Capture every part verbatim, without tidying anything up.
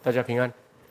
大家平安。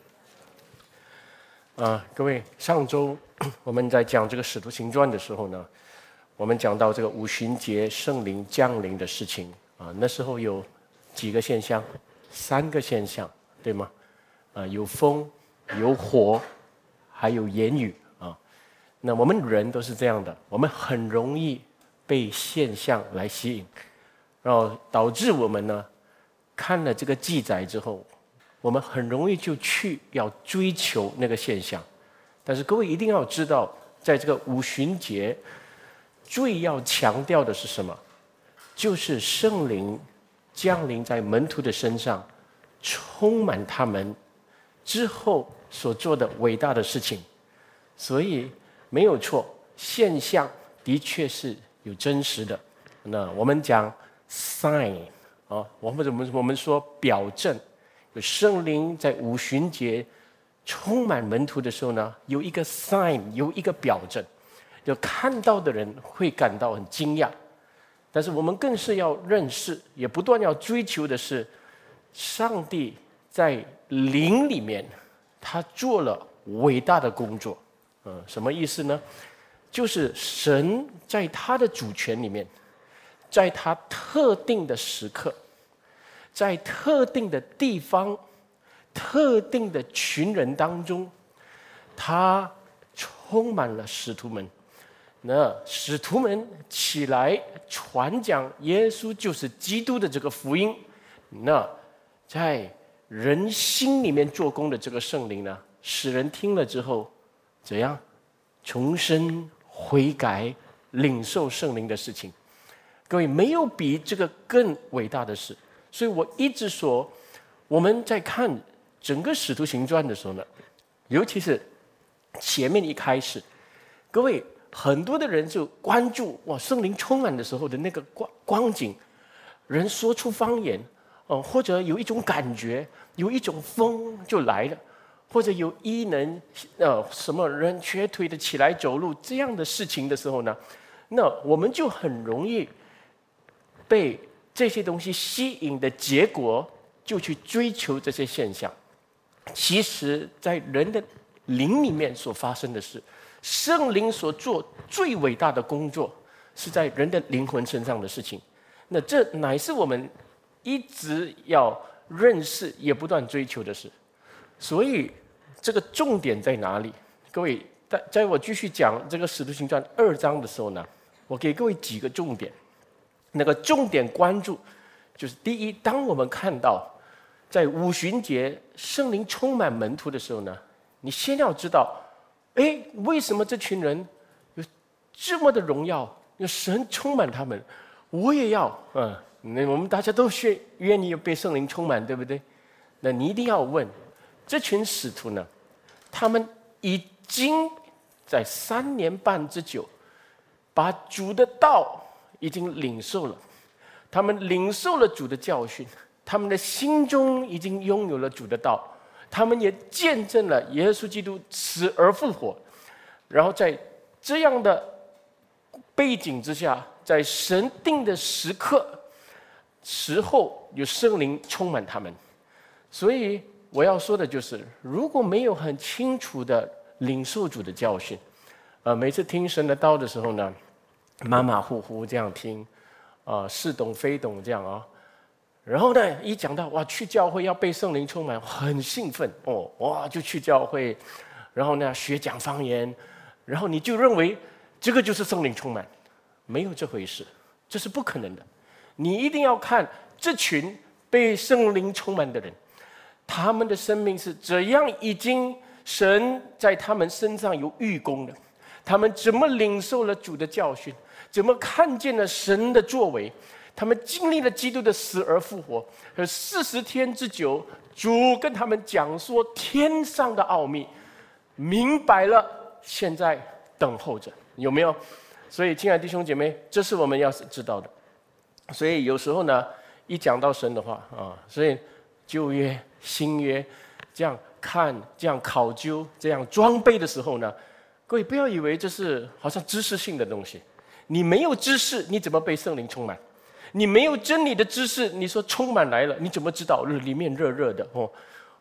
啊，各位，上周我们在讲这个《使徒行传》的时候呢，我们讲到这个五旬节圣灵降临的事情啊。那时候有几个现象，三个现象，对吗？啊，有风，有火，还有言语啊。那我们人都是这样的，我们很容易被现象来吸引，然后导致我们呢看了这个记载之后，我们很容易就去要追求那个现象。但是各位一定要知道，在这个五旬节最要强调的是什么？就是圣灵降临在门徒的身上，充满他们之后所做的伟大的事情。所以没有错，现象的确是有真实的。那我们讲 sign 啊，我们怎么我们说表证？有圣灵在五旬节充满门徒的时候呢，有一个 sign， 有一个表证，就看到的人会感到很惊讶。但是我们更是要认识，也不断要追求的是，上帝在灵里面，他做了伟大的工作。嗯，什么意思呢？就是神在他的主权里面，在他特定的时刻，在特定的地方，特定的群人当中，他充满了使徒们。那使徒们起来传讲耶稣就是基督的这个福音，那在人心里面做工的这个圣灵呢，使人听了之后怎样重生悔改领受圣灵的事情。各位，没有比这个更伟大的事。所以我一直说，我们在看整个使徒行传的时候呢，尤其是前面一开始，各位很多的人就关注哇，圣灵充满的时候的那个光光景，人说出方言，呃，或者有一种感觉，有一种风就来了，或者有异能，呃，什么人瘸腿的起来走路这样的事情的时候呢，那我们就很容易被这些东西吸引的结果，就去追求这些现象。其实在人的灵里面所发生的事，圣灵所做最伟大的工作，是在人的灵魂身上的事情。那这乃是我们一直要认识也不断追求的事。所以这个重点在哪里？各位，在在我继续讲这个使徒行传二章的时候呢，我给各位几个重点。那个重点关注就是第一，当我们看到在五旬节圣灵充满门徒的时候呢，你先要知道，哎，为什么这群人有这么的荣耀，有神充满他们，我也要，嗯，那我们大家都是愿意被圣灵充满，对不对？那你一定要问，这群使徒呢，他们已经在三年半之久，把主的道已经领受了，他们领受了主的教训，他们的心中已经拥有了主的道，他们也见证了耶稣基督死而复活。然后在这样的背景之下，在神定的时刻时候，有圣灵充满他们。所以我要说的就是，如果没有很清楚的领受主的教训，呃，每次听神的道的时候呢，马马虎虎这样听，啊、呃，似懂非懂这样啊。然后呢，一讲到哇，去教会要被圣灵充满，很兴奋哦，哇，就去教会，然后呢，学讲方言，然后你就认为这个就是圣灵充满，没有这回事，这是不可能的。你一定要看这群被圣灵充满的人，他们的生命是怎样已经神在他们身上有预功的。他们怎么领受了主的教训，怎么看见了神的作为，他们经历了基督的死而复活，有四十天之久，主跟他们讲说天上的奥秘，明白了，现在等候着，有没有？所以亲爱的弟兄姐妹，这是我们要知道的。所以有时候呢，一讲到神的话啊，所以旧约新约这样看，这样考究，这样装备的时候呢，各位不要以为这是好像知识性的东西，你没有知识，你怎么被圣灵充满？你没有真理的知识，你说充满来了，你怎么知道里面热热的哦？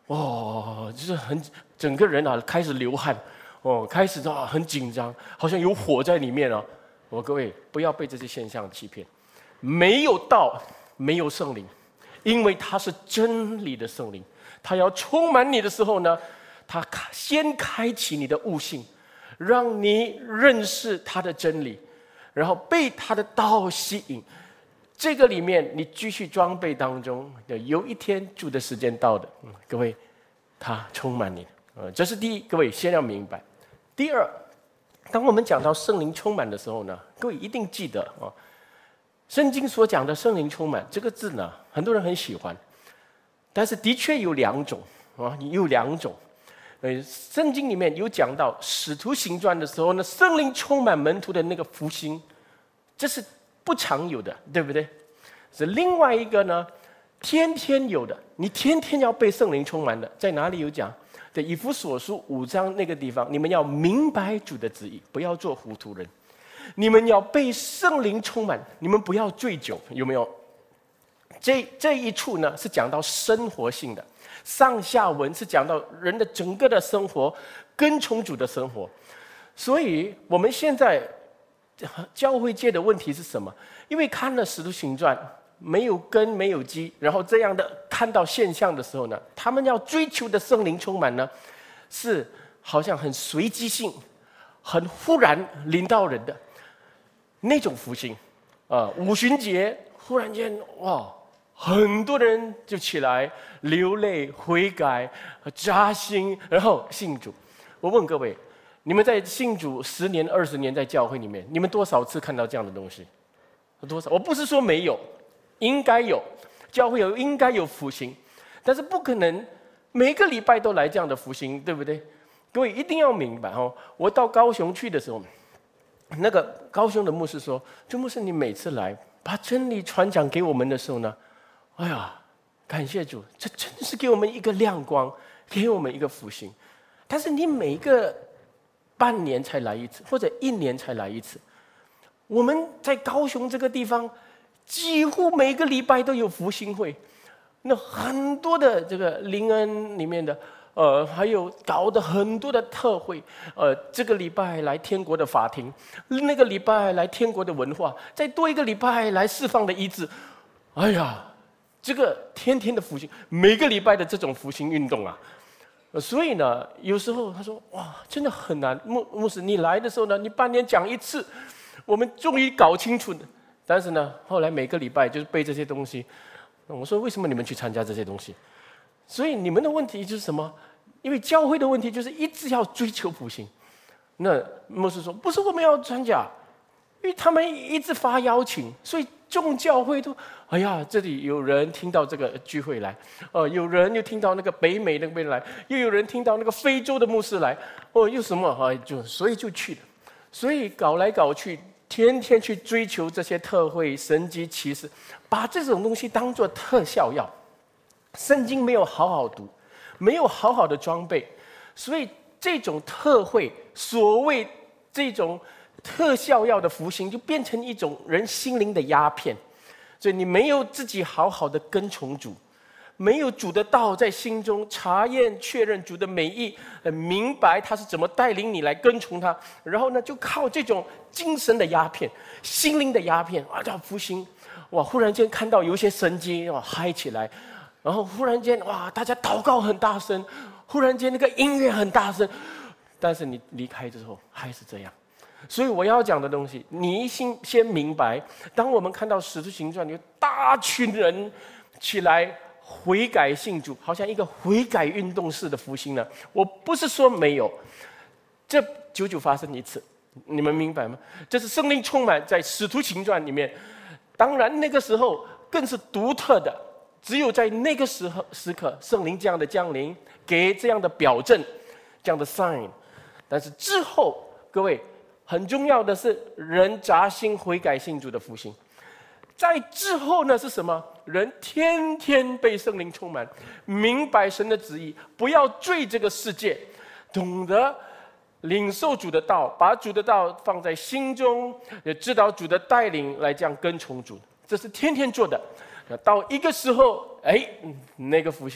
哦，就是很整个人啊开始流汗，哦，开始啊很紧张，好像有火在里面啊。我各位不要被这些现象欺骗，没有道，没有圣灵，因为他是真理的圣灵，他要充满你的时候呢，他先开启你的悟性，让你认识他的真理，然后被他的道吸引。这个里面你继续装备当中，有一天主的时间到的，嗯、各位，他充满你，呃，这是第一，各位先要明白。第二，当我们讲到圣灵充满的时候呢，各位一定记得啊，圣经所讲的圣灵充满这个字呢，很多人很喜欢，但是的确有两种啊，有两种。呃，圣经里面有讲到使徒行传的时候呢，圣灵充满门徒的那个复兴，这是不常有的，对不对？是另外一个呢，天天有的，你天天要被圣灵充满的，在哪里有讲？在以弗所书五章那个地方，你们要明白主的旨意，不要做糊涂人。你们要被圣灵充满，你们不要醉酒，有没有？这这一处呢是讲到生活性的，上下文是讲到人的整个的生活，跟从主的生活。所以我们现在教会界的问题是什么？因为看了《使徒行传》，没有根没有基，然后这样的看到现象的时候呢，他们要追求的圣灵充满呢，是好像很随机性、很忽然临到人的那种福星。啊、呃，五旬节忽然间哇，很多人就起来流泪悔改、扎心，然后信主。我问各位，你们在信主十年、二十年，在教会里面，你们多少次看到这样的东西？多少？我不是说没有，应该有，教会有应该有福星，但是不可能每个礼拜都来这样的福星，对不对？各位一定要明白哦。我到高雄去的时候，那个高雄的牧师说：“朱牧师，你每次来把真理传讲给我们的时候呢，哎呀，感谢主，这真是给我们一个亮光，给我们一个福星。但是你每个半年才来一次，或者一年才来一次。我们在高雄这个地方，几乎每个礼拜都有福星会，那很多的这个灵恩里面的，呃，还有搞的很多的特会，呃，这个礼拜来天国的法庭，那个礼拜来天国的文化，再多一个礼拜来释放的医治。哎呀，这个天天的福星，每个礼拜的这种福星运动啊。”所以呢，有时候他说：“哇，真的很难。牧牧师，你来的时候呢，你半年讲一次，我们终于搞清楚了。但是呢，后来每个礼拜就是背这些东西。我说，为什么你们去参加这些东西？所以你们的问题就是什么？因为教会的问题就是一直要追求复兴。那牧师说，不是我们要参加，因为他们一直发邀请，所以众教会都，哎呀，这里有人听到这个聚会来，呃，有人又听到那个北美那边来，又有人听到那个非洲的牧师来，哦，又什么啊，就所以就去了，所以搞来搞去，天天去追求这些特会、神迹奇事，把这种东西当作特效药。圣经没有好好读，没有好好的装备，所以这种特会，所谓这种特效药的福星，就变成一种人心灵的鸦片。所以你没有自己好好的跟从主，没有主的道在心中查验确认主的美意，明白他是怎么带领你来跟从他，然后呢，就靠这种精神的鸦片、心灵的鸦片啊，叫福星。哇，忽然间看到有一些神迹，哇，嗨起来，然后忽然间哇，大家祷告很大声，忽然间那个音乐很大声，但是你离开之后还是这样。所以我要讲的东西，你先先明白。当我们看到《使徒行传》有大群人起来悔改信主，好像一个悔改运动式的复兴呢，我不是说没有，这久久发生一次，你们明白吗？这是圣灵充满在《使徒行传》里面。当然那个时候更是独特的，只有在那个时候时刻，圣灵这样的降临，给这样的表证，这样的 sign。但是之后，各位。很重要的是，人扎心悔改信主的复兴。在之后呢是什么？人天天被圣灵充满，明白神的旨意，不要罪这个世界，懂得领受主的道，把主的道放在心中，也知道主的带领来这样跟从主。这是天天做的。到一个时候，哎，那个复兴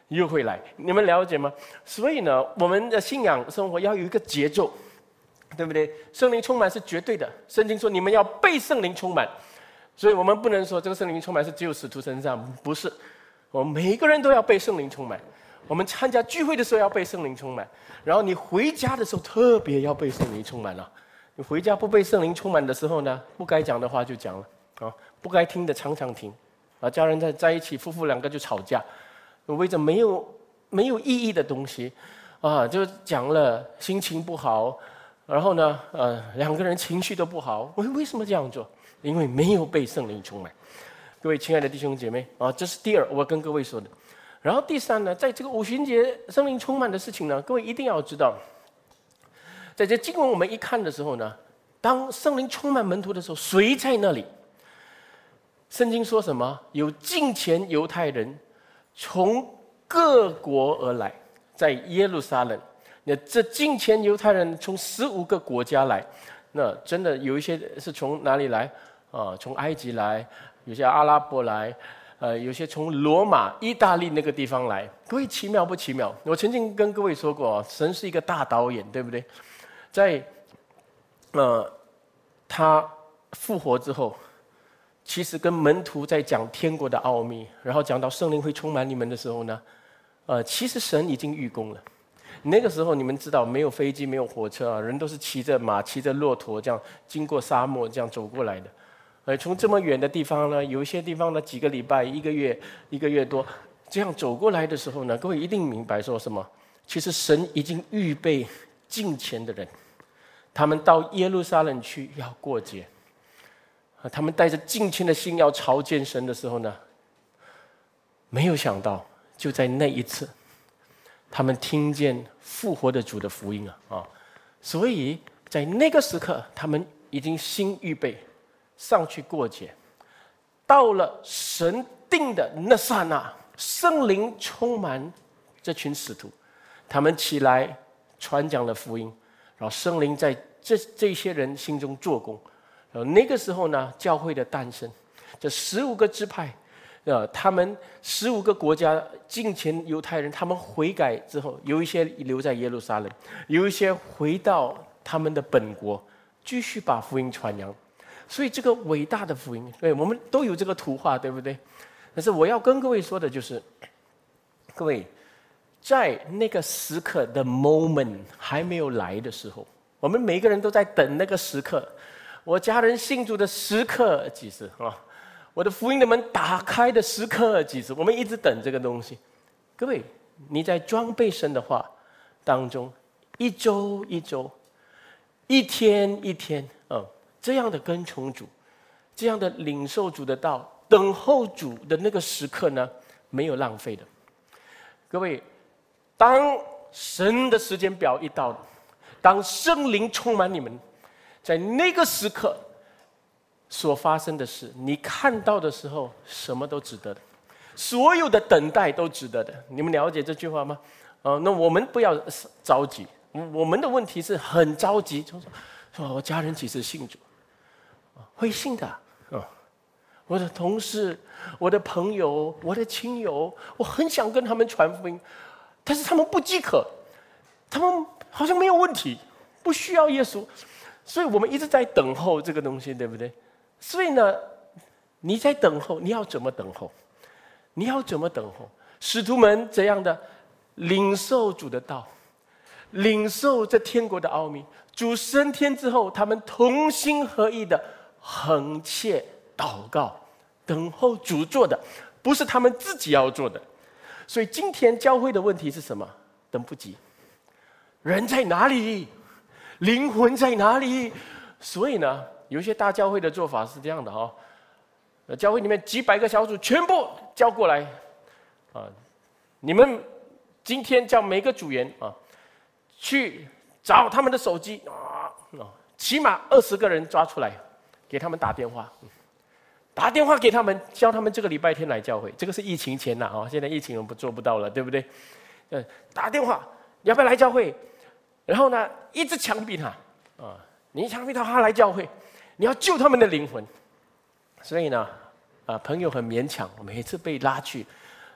又会来，你们了解吗？所以呢，我们的信仰生活要有一个节奏，对不对？圣灵充满是绝对的，圣经说你们要被圣灵充满，所以我们不能说这个圣灵充满是只有使徒身上，不是，我们每一个人都要被圣灵充满。我们参加聚会的时候要被圣灵充满，然后你回家的时候特别要被圣灵充满了。你回家不被圣灵充满的时候呢，不该讲的话就讲了啊，不该听的常常听啊，家人在在一起，夫妇两个就吵架。为着没有没有意义的东西，啊，就讲了，心情不好，然后呢，呃，两个人情绪都不好。为为什么这样做？因为没有被圣灵充满。各位亲爱的弟兄姐妹啊，这是第二，我跟各位说的。然后第三呢，在这个五旬节圣灵充满的事情呢，各位一定要知道，在这经文我们一看的时候呢，当圣灵充满门徒的时候，谁在那里？圣经说什么？有近前犹太人。从各国而来，在耶路撒冷，那这近前犹太人从十五个国家来，那真的有一些是从哪里来啊？从埃及来，有些阿拉伯来，呃，有些从罗马、意大利那个地方来。各位奇妙不奇妙？我曾经跟各位说过，神是一个大导演，对不对？在呃，他复活之后。其实跟门徒在讲天国的奥秘，然后讲到圣灵会充满你们的时候呢，呃，其实神已经预功了。那个时候你们知道，没有飞机，没有火车啊，人都是骑着马、骑着骆驼这样经过沙漠这样走过来的。呃，从这么远的地方呢，有一些地方呢几个礼拜、一个月、一个月多这样走过来的时候呢，各位一定明白说什么？其实神已经预备近前的人，他们到耶路撒冷去要过节。他们带着敬虔的心要朝见神的时候呢，没有想到就在那一次，他们听见复活的主的福音啊啊！所以在那个时刻，他们已经心预备上去过节。到了神定的那刹那，圣灵充满这群使徒，他们起来传讲了福音，然后圣灵在这这些人心中做工。那个时候呢，教会的诞生，这十五个支派，呃，他们十五个国家近前犹太人，他们悔改之后，有一些留在耶路撒冷，有一些回到他们的本国，继续把福音传扬。所以这个伟大的福音，对，我们都有这个图画，对不对？但是我要跟各位说的就是，各位在那个时刻的 moment 还没有来的时候，我们每个人都在等那个时刻。我家人信主的时刻几时啊？我的福音的门打开的时刻几时？我们一直等这个东西。各位，你在装备神的话当中，一周一周，一天一天，嗯，这样的跟从主，这样的领受主的道，等候主的那个时刻呢，没有浪费的。各位，当神的时间表一到，当圣灵充满你们。在那个时刻所发生的事，你看到的时候，什么都值得的，所有的等待都值得的。你们了解这句话吗？呃，那我们不要着急，我们的问题是很着急，就说说我家人几时信主？会信的啊！我的同事、我的朋友、我的亲友，我很想跟他们传福音，但是他们不饥渴，他们好像没有问题，不需要耶稣。所以我们一直在等候这个东西，对不对？所以呢，你在等候，你要怎么等候？你要怎么等候？使徒们怎样的领受主的道，领受这天国的奥秘。主升天之后，他们同心合意的横切祷告，等候主做的，不是他们自己要做的。所以今天教会的问题是什么？等不及。人在哪里？灵魂在哪里？所以呢，有一些大教会的做法是这样的哈、哦，教会里面几百个小组全部叫过来，啊，你们今天叫每个组员啊，去找他们的手机啊，起码二十个人抓出来，给他们打电话，打电话给他们，叫他们这个礼拜天来教会。这个是疫情前呐啊，现在疫情我们不做不到了，对不对？呃，打电话，要不要来教会？然后呢，一直强逼他啊，你强逼他他来教会，你要救他们的灵魂。所以呢，啊，朋友很勉强，每次被拉去，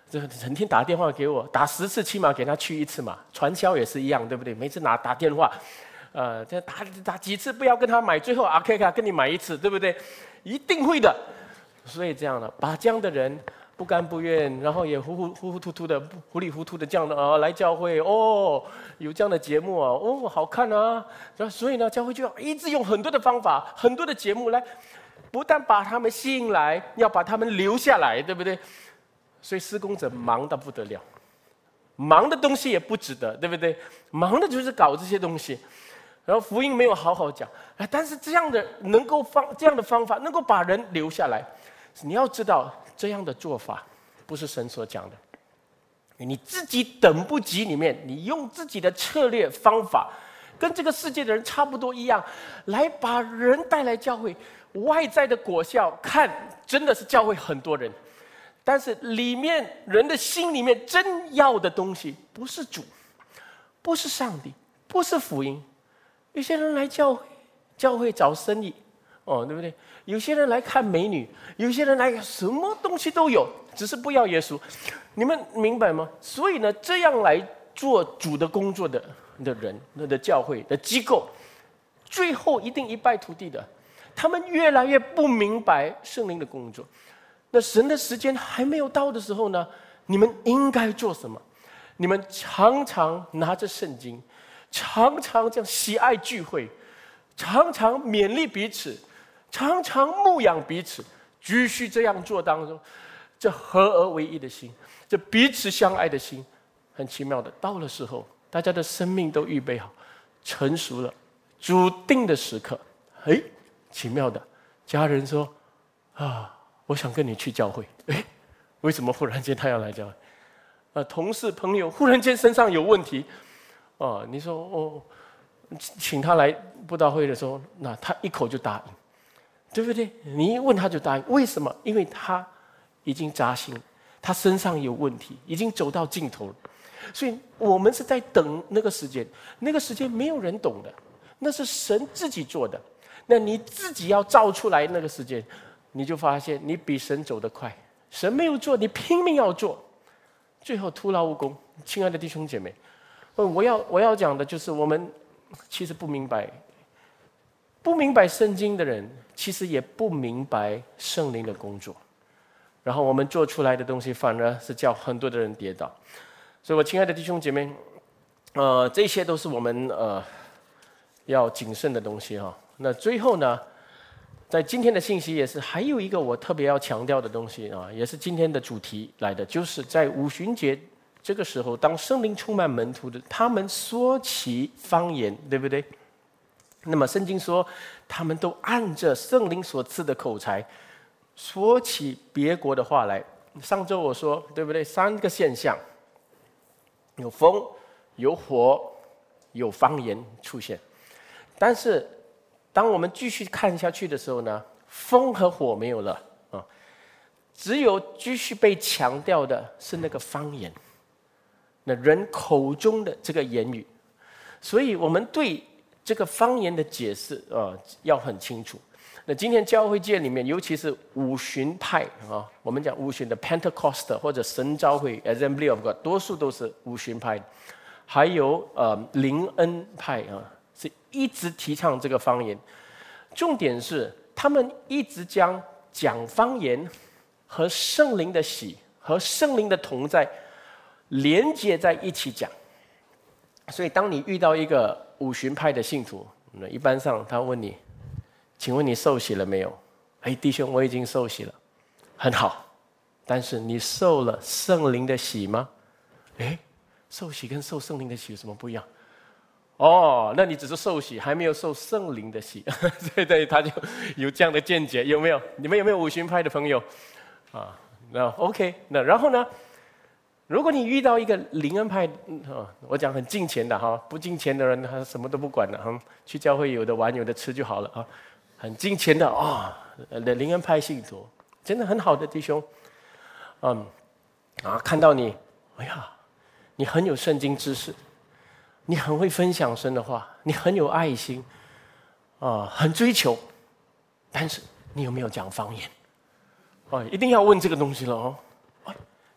这整天打电话给我，打十次起码给他去一次嘛。传销也是一样，对不对？每次拿打电话，呃，这打打几次，不要跟他买，最后阿 K 卡跟你买一次，对不对？一定会的。所以这样的，把这样的人不甘不愿，然后也糊糊糊糊涂涂的、糊里糊涂的这样的啊来教会哦，有这样的节目啊，哦好看啊，所以呢，教会就要一直用很多的方法、很多的节目来，不但把他们吸引来，要把他们留下来，对不对？所以施工者忙得不得了，忙的东西也不值得，对不对？忙的就是搞这些东西，然后福音没有好好讲，但是这样的能够方这样的方法能够把人留下来，你要知道这样的做法不是神所讲的，你自己等不及里面，你用自己的策略方法，跟这个世界的人差不多一样，来把人带来教会，外在的果效看真的是教会很多人。但是里面人的心里面真要的东西，不是主，不是上帝，不是福音。有些人来教会，教会找生意，哦，对不对？有些人来看美女，有些人来什么东西都有，只是不要耶稣。你们明白吗？所以呢，这样来做主的工作的的人、的教会的机构，最后一定一败涂地的。他们越来越不明白圣灵的工作。那神的时间还没有到的时候呢，你们应该做什么？你们常常拿着圣经，常常这样喜爱聚会，常常勉励彼此，常常牧养彼此，继续这样做当中，这合而为一的心，这彼此相爱的心，很奇妙的，到了时候，大家的生命都预备好，成熟了，主定的时刻，哎，奇妙的，家人说啊。我想跟你去教会，哎，为什么忽然间他要来教会？呃，同事朋友忽然间身上有问题，哦，你说哦，请他来布道会的时候，那他一口就答应，对不对？你一问他就答应，为什么？因为他已经扎心，他身上有问题，已经走到尽头了。所以我们是在等那个时间，那个时间没有人懂的，那是神自己做的，那你自己要造出来那个时间。你就发现你比神走得快，神没有做，你拼命要做，最后徒劳无功。亲爱的弟兄姐妹，我要我要讲的就是我们其实不明白，不明白圣经的人，其实也不明白圣灵的工作，然后我们做出来的东西反而是叫很多的人跌倒。所以我亲爱的弟兄姐妹，呃，这些都是我们呃要谨慎的东西哈。那最后呢？在今天的信息也是，还有一个我特别要强调的东西啊，也是今天的主题来的，就是在五旬节这个时候，当圣灵充满门徒的，他们说起方言，对不对？那么圣经说，他们都按着圣灵所赐的口才，说起别国的话来。上周我说，对不对？三个现象，有风，有火，有方言出现，但是。当我们继续看下去的时候呢，风和火没有了啊，只有继续被强调的是那个方言，那人口中的这个言语，所以我们对这个方言的解释啊要很清楚。那今天教会界里面，尤其是五旬派啊，我们讲五旬的 Pentecost 或者神召会 Assembly of God， 多数都是五旬派，还有呃灵恩派啊。是一直提倡这个方言，重点是他们一直将讲方言和圣灵的喜和圣灵的同在连接在一起讲。所以当你遇到一个五旬派的信徒，那一般上他问你，请问你受洗了没有？哎，弟兄，我已经受洗了，很好，但是你受了圣灵的洗吗？哎，受洗跟受圣灵的洗有什么不一样？哦，那你只是受洗，还没有受圣灵的洗，对对，他就有这样的见解，有没有？你们有没有五旬派的朋友？啊，那 OK， 那然后呢？如果你遇到一个灵恩派，啊，我讲很敬虔的哈，不敬虔的人他什么都不管的哈，去教会有的玩有的吃就好了啊，很敬虔的啊的灵恩派信徒，真的很好的弟兄，嗯，啊，看到你，哎呀，你很有圣经知识。你很会分享神的话，你很有爱心，啊，很追求，但是你有没有讲方言？哦，一定要问这个东西了哦。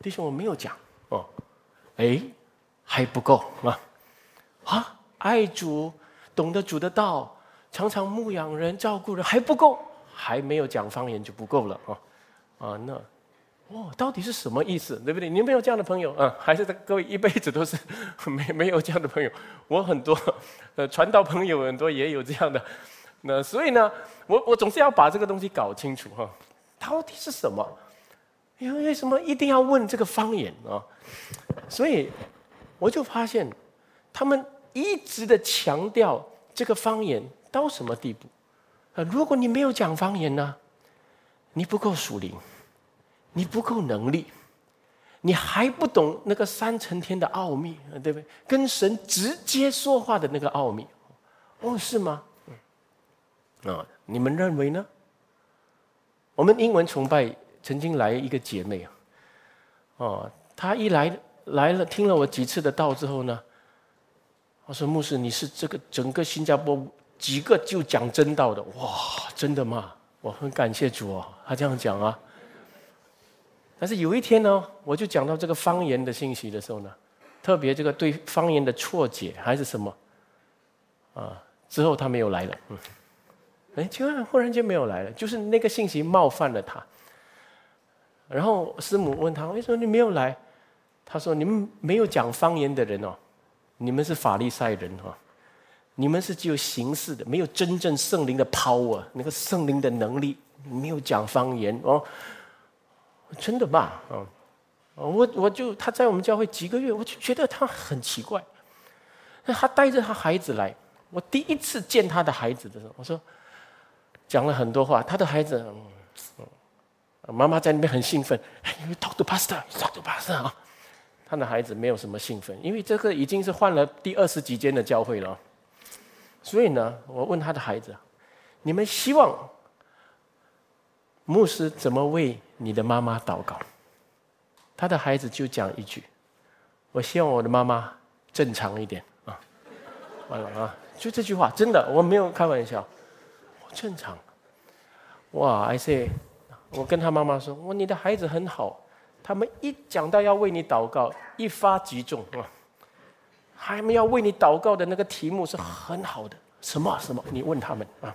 弟兄，我没有讲哦，哎，还不够啊！啊，爱主，懂得主的道，常常牧养人、照顾人，还不够，还没有讲方言就不够了啊！啊，那哦，到底是什么意思？对不对？你有没有这样的朋友啊？还是各位一辈子都是没没有这样的朋友？我很多，呃，传道朋友很多也有这样的。那所以呢，我我总是要把这个东西搞清楚哈，到底是什么？因为为什么一定要问这个方言啊？所以我就发现，他们一直的强调这个方言到什么地步？啊，如果你没有讲方言呢，你不够属灵，你不够能力，你还不懂那个三层天的奥秘，对不对？跟神直接说话的那个奥秘，哦，是吗？嗯，啊，你们认为呢？我们英文崇拜。曾经来一个姐妹啊，哦，她一来来了，听了我几次的道之后呢，我说牧师，你是这个整个新加坡几个就讲真道的，哇，真的吗？我很感谢主哦，她这样讲啊。但是有一天呢，我就讲到这个方言的信息的时候呢，特别这个对方言的错解还是什么，啊，之后她没有来了，嗯，哎，突然忽然间没有来了，就是那个信息冒犯了她。然后师母问他：“为什么你没有来？”他说：“你们没有讲方言的人哦，你们是法利赛人哦，你们是只有形式的，没有真正圣灵的 power， 那个圣灵的能力，没有讲方言哦。”真的吗？哦，我我就他在我们教会几个月，我就觉得他很奇怪。他带着他孩子来，我第一次见他的孩子的时候，我说讲了很多话，他的孩子。嗯嗯妈妈在那边很兴奋，哎 ，You talk to pastor, you talk to pastor 啊。他的孩子没有什么兴奋，因为这个已经是换了第二十几间的教会了。所以呢，我问他的孩子：“你们希望牧师怎么为你的妈妈祷告？”他的孩子就讲一句：“我希望我的妈妈正常一点啊。”完了啊，就这句话，真的，我没有开玩笑，正常。哇 ，I say。我跟他妈妈说：“我你的孩子很好，他们一讲到要为你祷告，一发即中啊！他们要为你祷告的那个题目是很好的，什么什么？你问他们啊，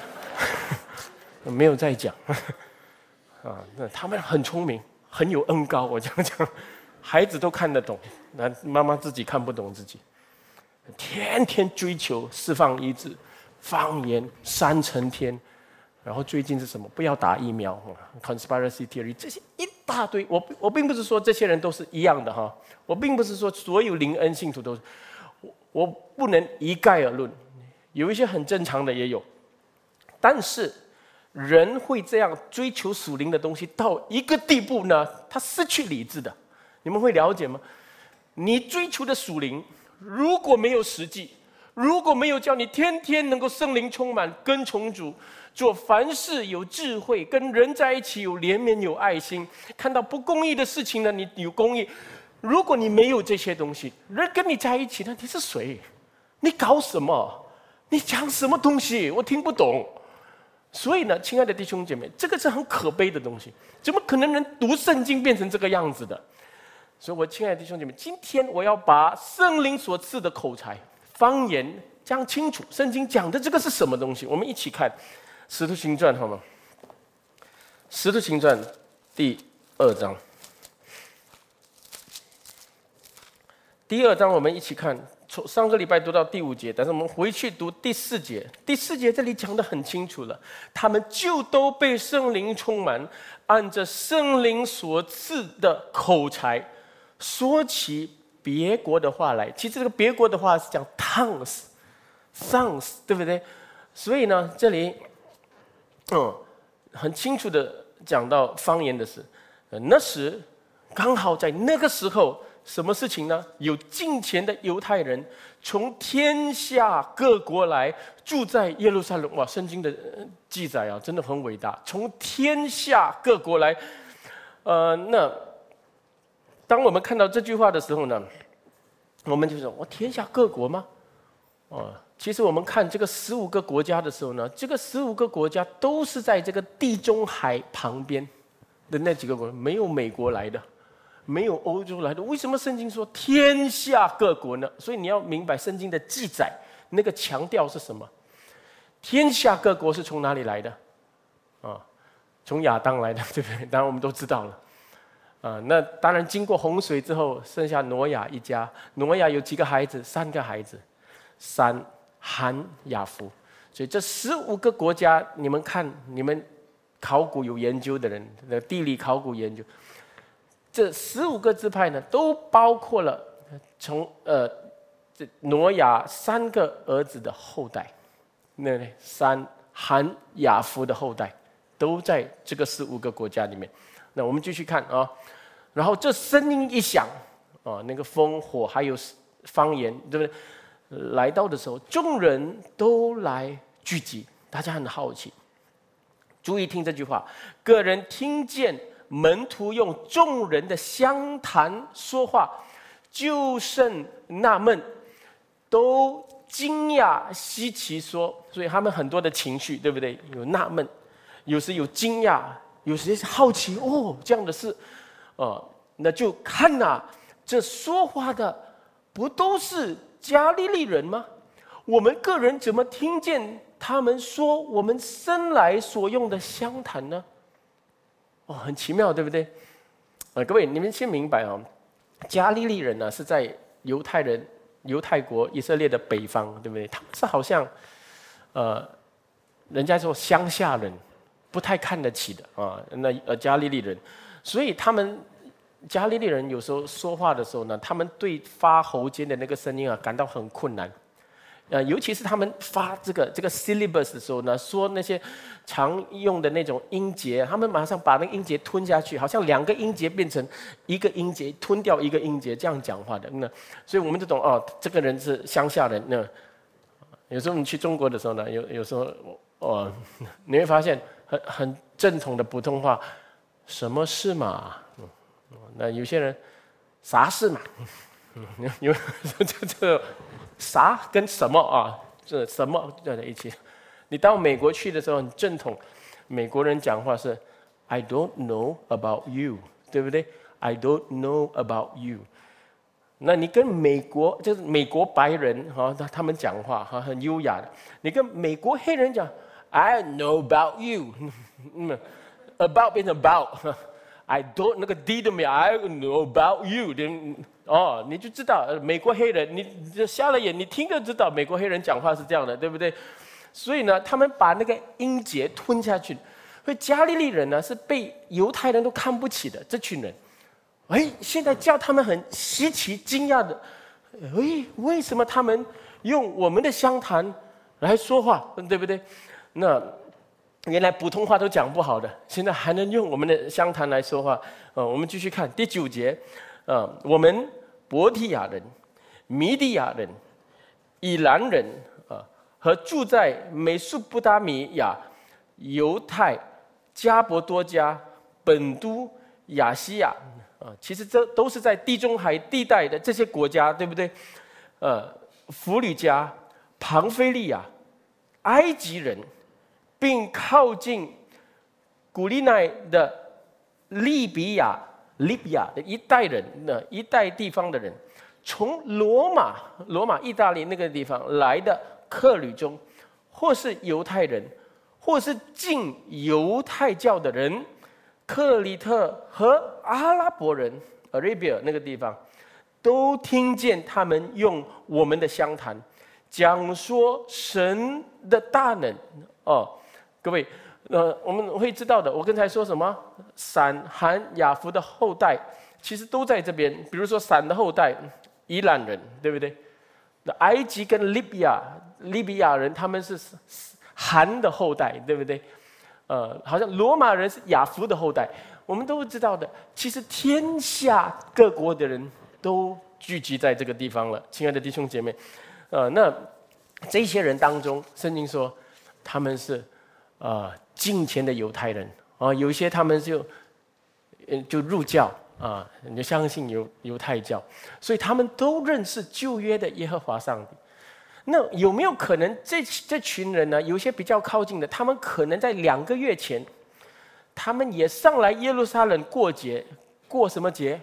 没有再讲啊。那他们很聪明，很有恩高，我这样讲，孩子都看得懂，那妈妈自己看不懂自己，天天追求释放医治、方言、三层天。”然后最近是什么？不要打疫苗 ，conspiracy theory 这些一大堆。我我并不是说这些人都是一样的哈，我并不是说所有灵恩信徒都是，我我不能一概而论，有一些很正常的也有，但是人会这样追求属灵的东西到一个地步呢，他失去理智的，你们会了解吗？你追求的属灵如果没有实际，如果没有叫你天天能够圣灵充满，跟从主。做凡事有智慧，跟人在一起有怜悯有爱心，看到不公义的事情呢，你有公义。如果你没有这些东西，人跟你在一起呢，你是谁？你搞什么？你讲什么东西？我听不懂。所以呢，亲爱的弟兄姐妹，这个是很可悲的东西。怎么可能能读圣经变成这个样子的？所以我亲爱的弟兄姐妹，今天我要把圣灵所赐的口才、方言讲清楚。圣经讲的这个是什么东西？我们一起看。使徒行传好吗？使徒行传第二章，第二章我们一起看。从上个礼拜读到第五节，但是我们回去读第四节。第四节这里讲得很清楚了，他们就都被圣灵充满，按着圣灵所赐的口才，说起别国的话来。其实这个别国的话是讲 tongues、songs， 对不对？所以呢，这里。嗯，很清楚的讲到方言的事。那时刚好在那个时候，什么事情呢？有敬虔的犹太人从天下各国来住在耶路撒冷。哇，圣经的记载啊，真的很伟大。从天下各国来，呃，那当我们看到这句话的时候呢，我们就说：我天下各国吗？哦。其实我们看这个十五个国家的时候呢，这个十五个国家都是在这个地中海旁边的那几个国家，没有美国来的， 没有欧洲来的。为什么圣经说天下各国呢？所以你要明白圣经的记载，那个强调是什么？天下各国是从哪里来的？啊，从亚当来的，对不对？当然我们都知道了。啊，那当然经过洪水之后，剩下挪亚一家。挪亚有几个孩子？三个孩子，三、含、雅弗。所以这十五个国家，你们看，你们考古有研究的人，那地理考古研究，这十五个支派呢，都包括了从呃这挪亚三个儿子的后代，那三、含、雅弗的后代，都在这个十五个国家里面。那我们继续看啊，然后这声音一响，啊，那个风火还有方言，对不对？来到的时候，众人都来聚集，大家很好奇。注意听这句话：个人听见门徒用众人的相谈说话，就甚纳闷，都惊讶稀奇说，所以他们很多的情绪，对不对？有纳闷，有时有惊讶。有些是好奇哦，这样的事，呃，那就看呐、啊，这说话的不都是加利利人吗？我们个人怎么听见他们说我们生来所用的相谈呢？哦，很奇妙，对不对？呃，各位，你们先明白哦，加利利人呢、啊、是在犹太人、犹太国以色列的北方，对不对？他们是好像，呃，人家说乡下人。不太看得起的啊，那呃加利利人，所以他们加利利人有时候说话的时候呢，他们对发喉间的那个声音啊感到很困难，呃，尤其是他们发这个这个 syllabus 的时候呢，说那些常用的那种音节，他们马上把那个音节吞下去，好像两个音节变成一个音节，吞掉一个音节，这样讲话的。那所以我们就懂哦，这个人是乡下人。那有时候你去中国的时候呢，有有时候哦，你会发现。很很正统的普通话，什么事嘛？嗯，那有些人啥事嘛？嗯，有这这啥跟什么啊？这什么在一起？你到美国去的时候，很正统，美国人讲话是 I don't know about you， 对不对 ？I don't know about you。那你跟美国就是美国白人哈，他他们讲话哈很优雅的，你跟美国黑人讲。I know about you， about 变成 about，I don't 那个 D 都没有 ，I know about you， 哦，你就知道美国黑人，你瞎了眼，你听就知道美国黑人讲话是这样的，对不对？所以呢，他们把那个音节吞下去，所以加利利人呢是被犹太人都看不起的这群人，哎，现在叫他们很稀奇惊讶的，哎，为什么他们用我们的乡谈来说话，对不对？那原来普通话都讲不好的，现在还能用我们的乡谈来说话。呃，我们继续看第九节，呃，我们伯提亚人、米底亚人、以兰人啊、呃，和住在美索不达米亚、犹太、加伯多家、本都、亚细亚啊、呃，其实这都是在地中海地带的这些国家，对不对？呃，弗吕家、庞菲利亚、埃及人。并靠近古利奈的利比亚、利比亚的一代人，那一带地方的人，从罗马、罗马、意大利那个地方来的客旅中，或是犹太人，或是进犹太教的人，克里特和阿拉伯人 （Arabia 那个地方）都听见他们用我们的乡谈，讲说神的大能哦。各位，呃，我们会知道的。我刚才说什么？闪、含、雅弗的后代，其实都在这边。比如说闪的后代，伊朗人，对不对？那埃及跟利比亚、利比亚人，他们是含的后代，对不对？呃，好像罗马人是雅弗的后代。我们都知道的。其实天下各国的人都聚集在这个地方了，亲爱的弟兄姐妹。呃，那这些人当中，圣经说他们是。啊，敬虔的犹太人啊，有一些他们就，就入教啊，你就相信犹犹太教，所以他们都认识旧约的耶和华上帝。那有没有可能这这群人呢？有些比较靠近的，他们可能在两个月前，他们也上来耶路撒冷过节，过什么节？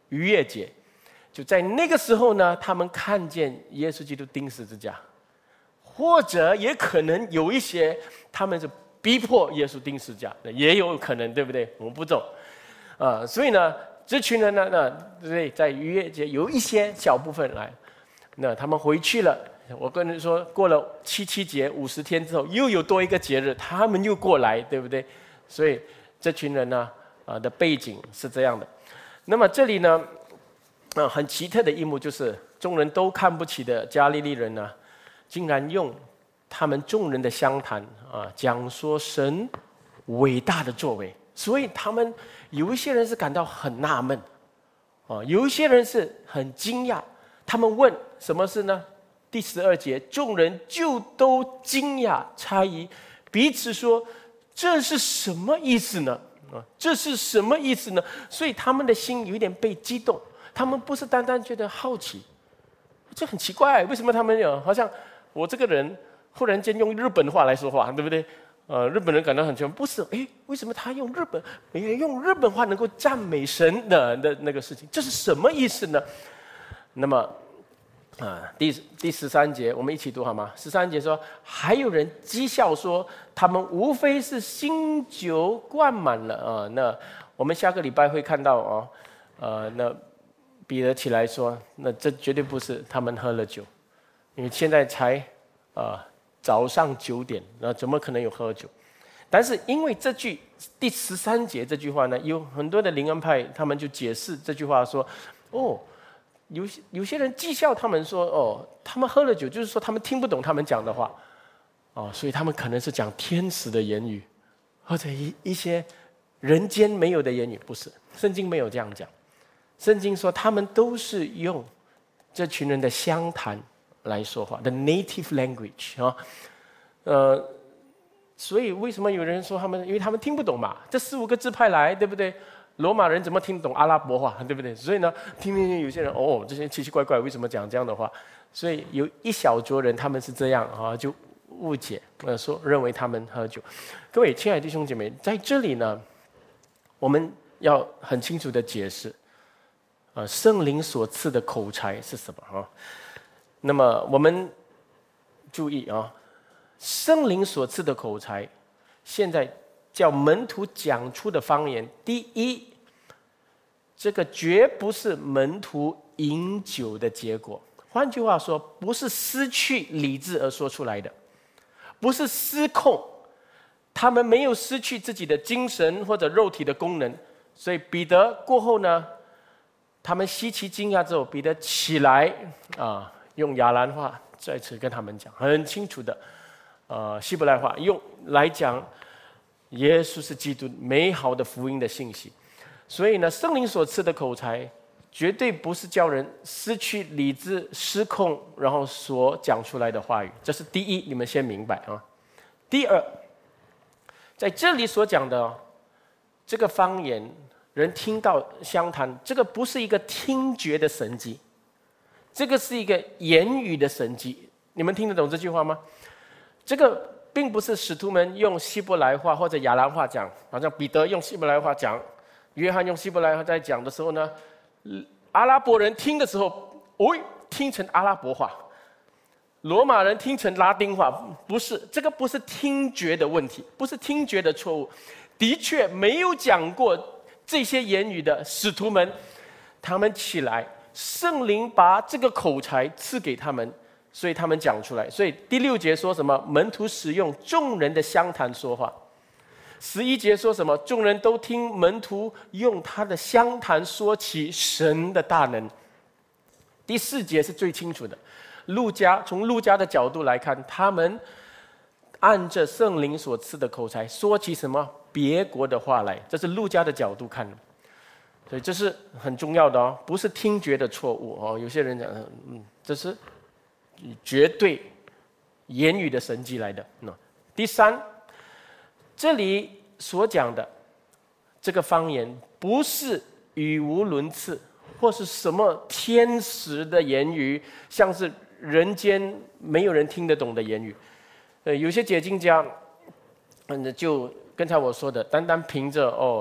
逾越节，就在那个时候呢，他们看见耶稣基督钉十字架，或者也可能有一些他们是逼迫耶稣钉十字架，也有可能，对不对？我们不懂啊、呃，所以呢，这群人呢，那对，在逾越节有一些小部分来，那他们回去了。我跟你说，过了七七节五十天之后，又有多一个节日，他们又过来，对不对？所以这群人呢，啊、呃、的背景是这样的。那么这里呢，啊、呃、很奇特的一幕就是，众人都看不起的加利利人呢，竟然用他们众人的相谈啊、呃，讲说神伟大的作为。所以他们有一些人是感到很纳闷，啊，有一些人是很惊讶。他们问什么事呢？第十二节，众人就都惊讶猜疑，彼此说：“这是什么意思呢？啊，这是什么意思呢？”所以他们的心有一点被激动。他们不是单单觉得好奇，这很奇怪，为什么他们有好像我这个人忽然间用日本话来说话，对不对？呃，日本人感到很奇怪，不是？哎，为什么他用日本，用日本话能够赞美神的的那个事情，这是什么意思呢？那么，啊、呃，第第十三节，我们一起读好吗？十三节说，还有人讥笑说，他们无非是新酒灌满了啊、呃。那我们下个礼拜会看到哦，呃，那彼得起来说，那这绝对不是他们喝了酒，因为现在才啊。呃早上九点，那怎么可能有喝酒？但是因为这句第十三节这句话呢，有很多的灵恩派他们就解释这句话说：哦，有些有些人讥笑他们说：哦，他们喝了酒，就是说他们听不懂他们讲的话，哦，所以他们可能是讲天使的言语，或者一一些人间没有的言语，不是，圣经没有这样讲。圣经说他们都是用这群人的相谈来说话 ，the native language 啊，呃，所以为什么有人说他们，因为他们听不懂嘛？这四五个支派来，对不对？罗马人怎么听懂阿拉伯话，对不对？所以呢，听听听，有些人哦，这些奇奇怪怪，为什么讲这样的话？所以有一小撮人他们是这样啊，就误解，呃，说认为他们喝酒。各位亲爱的弟兄姐妹，在这里呢，我们要很清楚的解释，呃，圣灵所赐的口才是什么啊？那么我们注意啊，圣灵所赐的口才，现在叫门徒讲出的方言。第一，这个绝不是门徒饮酒的结果。换句话说，不是失去理智而说出来的，不是失控，他们没有失去自己的精神或者肉体的功能。所以彼得过后呢，他们稀奇惊讶之后，彼得起来啊。用亚兰话再次跟他们讲，很清楚的，呃，希伯来话用来讲，耶稣是基督美好的福音的信息。所以呢，圣灵所赐的口才，绝对不是叫人失去理智、失控，然后所讲出来的话语。这是第一，你们先明白啊。第二，在这里所讲的这个方言，人听到相谈，这个不是一个听觉的神迹。这个是一个言语的神迹，你们听得懂这句话吗？这个并不是使徒们用希伯来话或者亚兰话讲，好像彼得用希伯来话讲，约翰用希伯来话在讲的时候呢，阿拉伯人听的时候，哦，听成阿拉伯话；罗马人听成拉丁话，不是，这个不是听觉的问题，不是听觉的错误。的确没有讲过这些言语的使徒们，他们起来。圣灵把这个口才赐给他们，所以他们讲出来。所以第六节说什么？门徒使用众人的相谈说话。十一节说什么？众人都听门徒用他的相谈说起神的大能。第四节是最清楚的。路加从路加的角度来看，他们按着圣灵所赐的口才说起什么别国的话来，这是路加的角度看的。所以这是很重要的哦，不是听觉的错误哦。有些人讲，嗯，这是绝对言语的神迹来的。那第三，这里所讲的这个方言，不是语无伦次，或是什么天使的言语，像是人间没有人听得懂的言语。呃，有些解经家，嗯，就刚才我说的，单单凭着哦。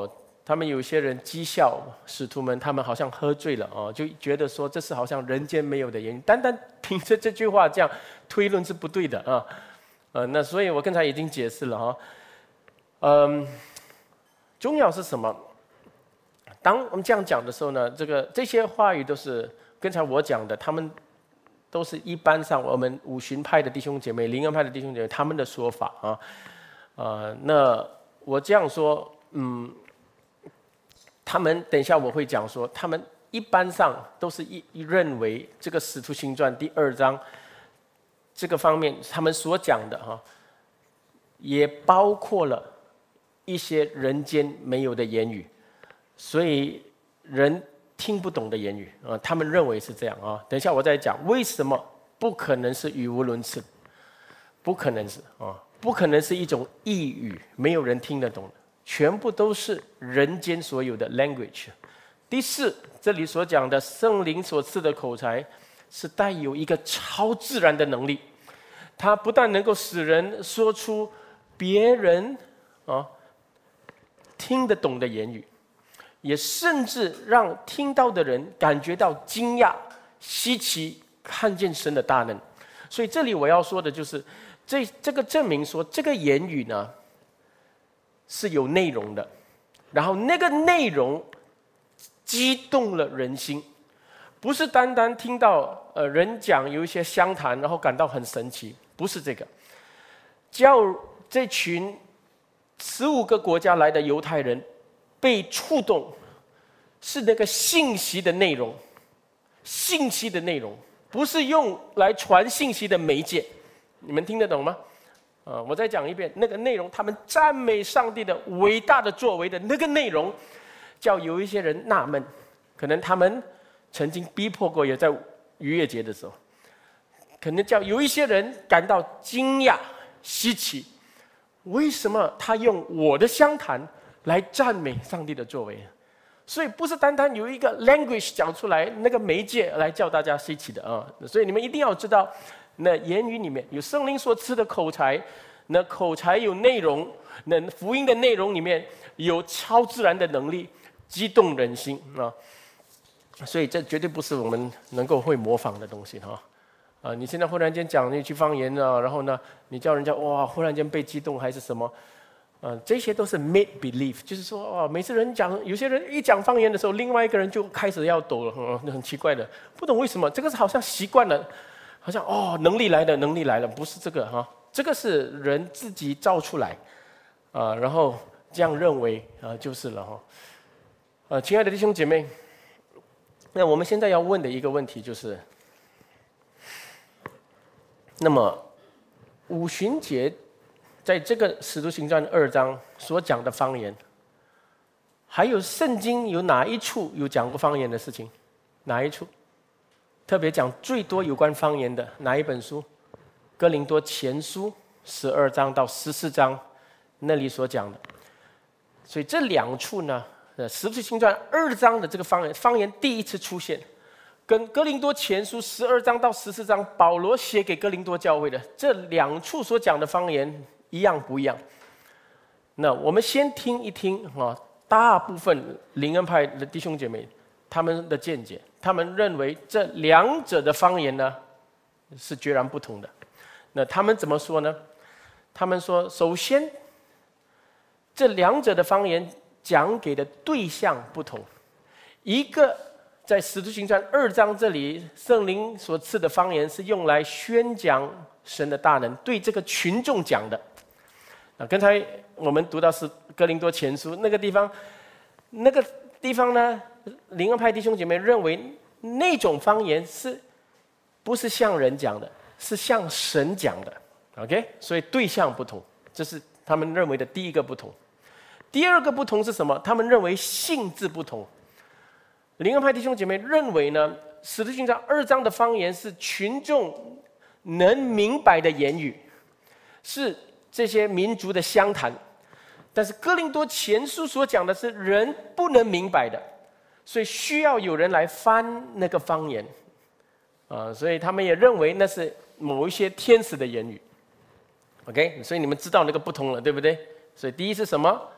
他们有些人讥笑使徒们，他们好像喝醉了哦，就觉得说这是好像人间没有的言语。单单凭着这句话这样推论是不对的啊。呃，那所以我刚才已经解释了哈。嗯，重要是什么？当我们这样讲的时候呢，这个这些话语都是刚才我讲的，他们都是一般上我们五旬派的弟兄姐妹、灵恩派的弟兄姐妹他们的说法啊。呃，那我这样说，嗯。他们等一下我会讲说，他们一般上都是一认为这个《使徒行传》第二章这个方面，他们所讲的哈，也包括了一些人间没有的言语，所以人听不懂的言语啊，他们认为是这样啊。等一下我再讲为什么不可能是语无伦次，不可能是啊，不可能是一种异语，没有人听得懂的。全部都是人间所有的 language。第四，这里所讲的圣灵所赐的口才，是带有一个超自然的能力，它不但能够使人说出别人啊听得懂的言语，也甚至让听到的人感觉到惊讶、稀奇，看见神的大能。所以这里我要说的就是，这这个证明说这个言语呢，是有内容的，然后那个内容激动了人心，不是单单听到呃人讲有一些相谈，然后感到很神奇，不是这个。叫这群十五个国家来的犹太人被触动，是那个信息的内容，信息的内容，不是用来传信息的媒介，你们听得懂吗？呃，我再讲一遍，那个内容，他们赞美上帝的伟大的作为的那个内容，叫有一些人纳闷，可能他们曾经逼迫过，也在逾越节的时候，可能叫有一些人感到惊讶、稀奇，为什么他用我的相谈来赞美上帝的作为？所以不是单单有一个 language 讲出来，那个媒介来叫大家稀奇的啊。所以你们一定要知道。那言语里面有圣灵所赐的口才，那口才有内容，那福音的内容里面有超自然的能力，激动人心啊！所以这绝对不是我们能够会模仿的东西哈。啊，你现在忽然间讲那句方言啊，然后呢，你叫人家哇，忽然间被激动还是什么？呃，这些都是 make believe， 就是说哦，每次人讲，有些人一讲方言的时候，另外一个人就开始要抖了，嗯，很奇怪的，不懂为什么，这个是好像习惯了。好像哦，能力来了，能力来了，不是这个哈，这个是人自己造出来，啊，然后这样认为啊，就是了哈。呃，亲爱的弟兄姐妹，那我们现在要问的一个问题就是，那么五旬节在这个《使徒行传》二章所讲的方言，还有圣经有哪一处有讲过方言的事情？哪一处？特别讲最多有关方言的哪一本书？哥林多前书十二章到十四章那里所讲的。所以这两处呢，呃，使徒行传二章的这个方言，方言第一次出现，跟哥林多前书十二章到十四章保罗写给哥林多教会的这两处所讲的方言一样不一样？那我们先听一听啊，大部分灵恩派的弟兄姐妹他们的见解。他们认为这两者的方言呢是截然不同的。那他们怎么说呢？他们说，首先，这两者的方言讲给的对象不同。一个在《使徒行传》二章这里，圣灵所赐的方言是用来宣讲神的大能，对这个群众讲的。啊，刚才我们读到是哥林多前书那个地方，那个地方呢？灵恩派弟兄姐妹认为那种方言是不是向人讲的，是向神讲的 ，OK？ 所以对象不同，这是他们认为的第一个不同。第二个不同是什么？他们认为性质不同。灵恩派弟兄姐妹认为呢，使徒行传二章的方言是群众能明白的言语，是这些民族的相谈。但是哥林多前书所讲的是人不能明白的。所以需要有人来翻那个方言，啊，所以他们也认为那是某一些天使的言语。OK， 所以你们知道那个不同了，对不对？所以第一是什么？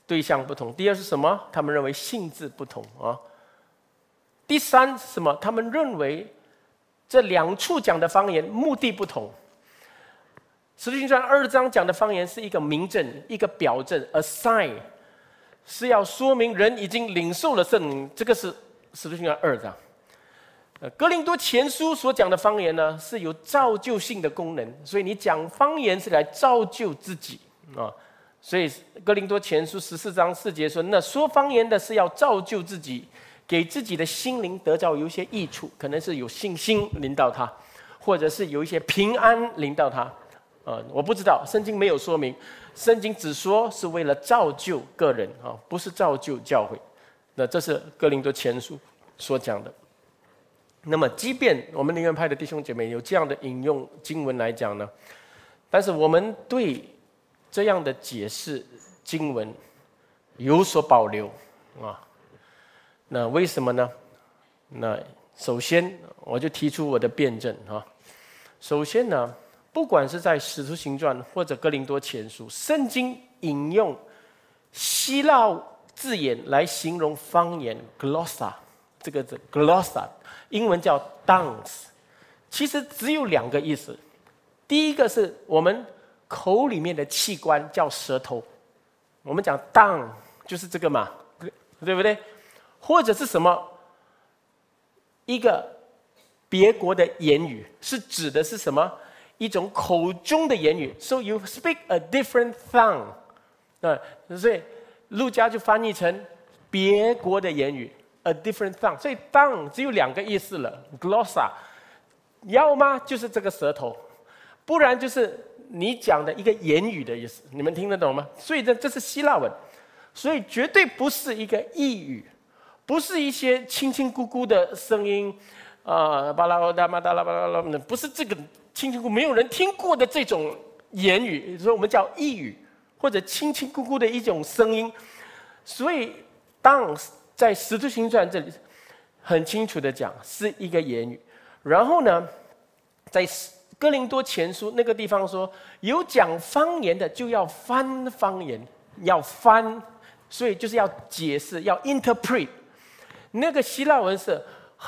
对象不同。第二是什么？他们认为性质不同啊。第三是什么？他们认为这两处讲的方言目的不同。使徒行传二章讲的方言是一个明证，一个表证 ，a sign， 是要说明人已经领受了圣灵。这个是使徒行传二章。呃，哥林多前书所讲的方言呢，是有造就性的功能，所以你讲方言是来造就自己啊。所以哥林多前书十四章四节说，那说方言的是要造就自己，给自己的心灵得到有一些益处，可能是有信心临到他，或者是有一些平安临到他。呃，我不知道，圣经没有说明，圣经只说是为了造就个人啊，不是造就教会。那这是哥林多前书所讲的。那么，即便我们灵恩派的弟兄姐妹有这样的引用经文来讲呢，但是我们对这样的解释经文有所保留啊。那为什么呢？那首先我就提出我的辩证啊。首先呢，不管是在使徒行传或者哥林多前书，圣经引用希腊字眼来形容方言 glossa， 这个字 glossa 英文叫 tongues， 其实只有两个意思。第一个是我们口里面的器官叫舌头，我们讲 tongue 就是这个嘛，对不对？或者是什么一个别国的言语，是指的是什么？一种口中的言语 ，so you speak a different tongue， 啊，所以路加就翻译成别国的言语 ，a different tongue。所以 tongue 只有两个意思了 ，glossa， 要么就是这个舌头，不然就是你讲的一个言语的意思。你们听得懂吗？所以这这是希腊文，所以绝对不是一个意语，不是一些清清咕咕的声音，啊，巴拉达马达拉巴拉拉，不是这个。清清咕咕没有人听过的这种言语，所以我们叫异语，或者清清咕咕的一种声音。所以，当在使徒行传这里很清楚的讲是一个言语。然后呢，在哥林多前书那个地方说，有讲方言的就要翻方言，要翻，所以就是要解释，要 interpret。那个希腊文是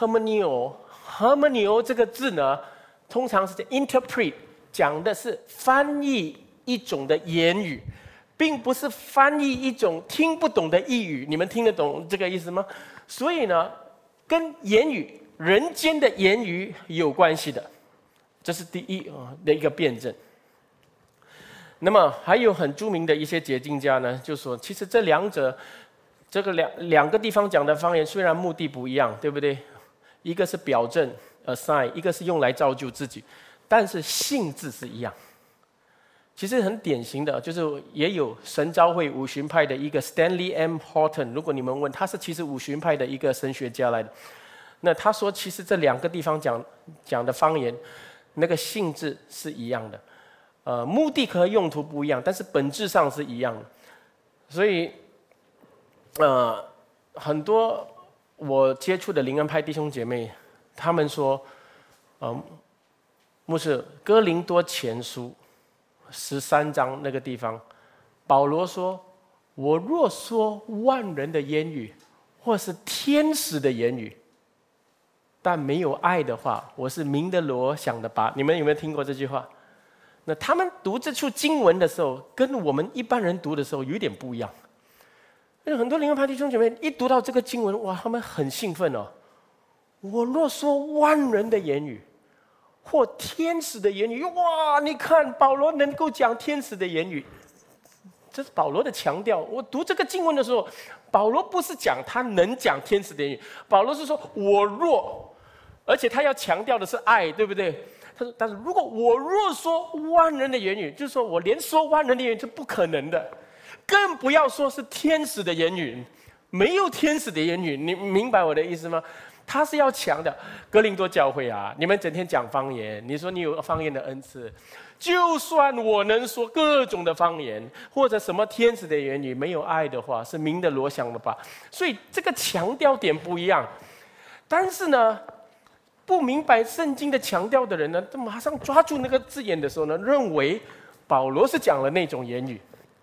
hermenio，hermenio 这个字呢。通常是 interpret， 讲的是翻译一种的言语，并不是翻译一种听不懂的意语。你们听得懂这个意思吗？所以呢，跟言语、人间的言语有关系的，这是第一的一个辩证。那么还有很著名的一些解经家呢，就说其实这两者，这个两两个地方讲的方言虽然目的不一样，对不对？一个是表证。a sign， 一个是用来造就自己，但是性质是一样。其实很典型的，就是也有神召会五旬派的一个 Stanley M. Horton， 如果你们问，他是其实五旬派的一个神学家来的。那他说，其实这两个地方讲讲的方言，那个性质是一样的，呃，目的和用途不一样，但是本质上是一样的。所以，呃，很多我接触的灵恩派弟兄姐妹。他们说，呃，牧师，哥林多前书十三章那个地方，保罗说：“我若说万人的言语，或是天使的言语，但没有爱的话，我是鸣的锣响的钹。”你们有没有听过这句话？那他们读这处经文的时候，跟我们一般人读的时候有点不一样。因为很多灵恩派弟兄姐妹一读到这个经文，哇，他们很兴奋哦。我若说万人的言语，或天使的言语，哇！你看保罗能够讲天使的言语，这是保罗的强调。我读这个经文的时候，保罗不是讲他能讲天使的言语，保罗是说我若，而且他要强调的是爱，对不对？他说，但是如果我若说万人的言语，就是说我连说万人的言语是不可能的，更不要说是天使的言语，没有天使的言语，你明白我的意思吗？他是要强调哥林多教会啊，你们整天讲方言，你说你有方言的恩赐，就算我能说各种的方言，或者什么天使的言语，没有爱的话，是鸣的锣响的钹。所以这个强调点不一样。但是呢，不明白圣经的强调的人呢，他马上抓住那个字眼的时候呢，认为保罗是讲了那种言语。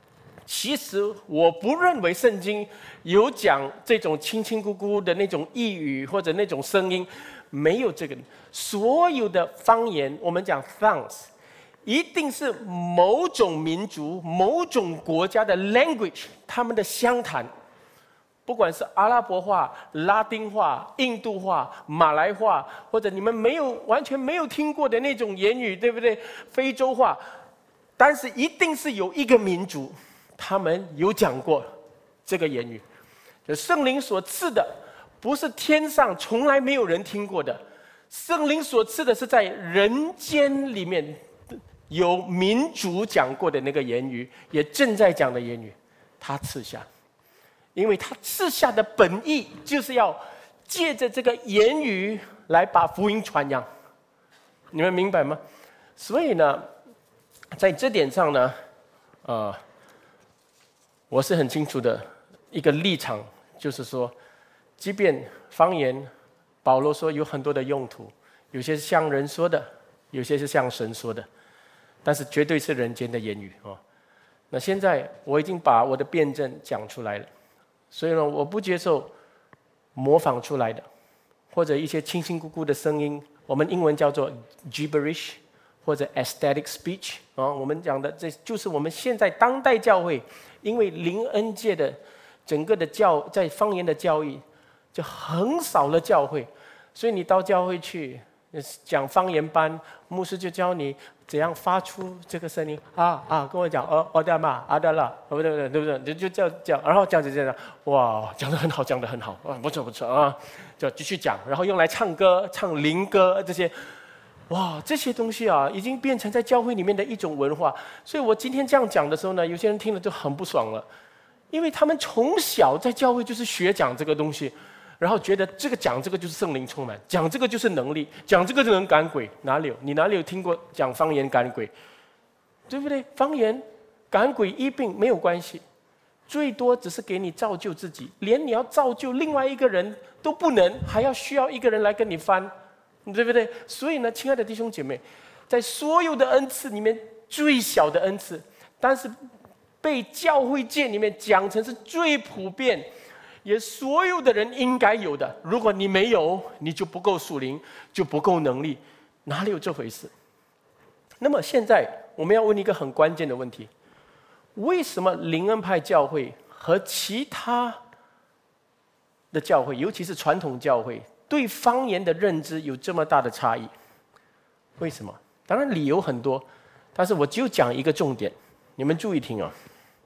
其实我不认为圣经有讲这种亲亲咕咕的那种呓语或者那种声音，没有这个。所有的方言，我们讲 tongues， 一定是某种民族、某种国家的 language， 他们的乡谈。不管是阿拉伯话、拉丁话、印度话、马来话，或者你们没有完全没有听过的那种言语，对不对？非洲话，但是一定是有一个民族，他们有讲过这个言语。就圣灵所赐的，不是天上从来没有人听过的，圣灵所赐的是在人间里面有民族讲过的那个言语，也正在讲的言语，他赐下。因为他赐下的本意就是要借着这个言语来把福音传扬，你们明白吗？所以呢，在这点上呢，呃，我是很清楚的一个立场，就是说，即便方言，保罗说有很多的用途，有些是向人说的，有些是向神说的，但是绝对是人间的言语哦。那现在我已经把我的辩证讲出来了。所以呢，我不接受模仿出来的，或者一些清清咕咕的声音，我们英文叫做 gibberish 或者 aesthetic speech 啊，我们讲的这就是我们现在当代教会，因为灵恩界的整个的教在方言的教育就横扫了教会，所以你到教会去讲方言班，牧师就教你怎样发出这个声音啊啊，跟我讲哦哦的嘛啊的啦，对不对？对不对？就就这样讲，然后讲讲讲，哇，讲得很好，讲得很好啊，不错不错啊，就继续讲，然后用来唱歌、唱灵歌这些，哇，这些东西啊，已经变成在教会里面的一种文化。所以我今天这样讲的时候呢，有些人听了就很不爽了，因为他们从小在教会就是学讲这个东西。然后觉得这个讲这个就是圣灵充满，讲这个就是能力，讲这个就能赶鬼，哪里有？你哪里有听过讲方言赶鬼？对不对？方言赶鬼医病没有关系，最多只是给你造就自己，连你要造就另外一个人都不能，还要需要一个人来跟你翻，对不对？所以呢，亲爱的弟兄姐妹，在所有的恩赐里面，最小的恩赐，但是被教会界里面讲成是最普遍。也所有的人应该有的，如果你没有，你就不够属灵，就不够能力，哪里有这回事？那么现在我们要问一个很关键的问题：为什么灵恩派教会和其他的教会，尤其是传统教会，对方言的认知有这么大的差异？为什么？当然理由很多，但是我就讲一个重点，你们注意听啊。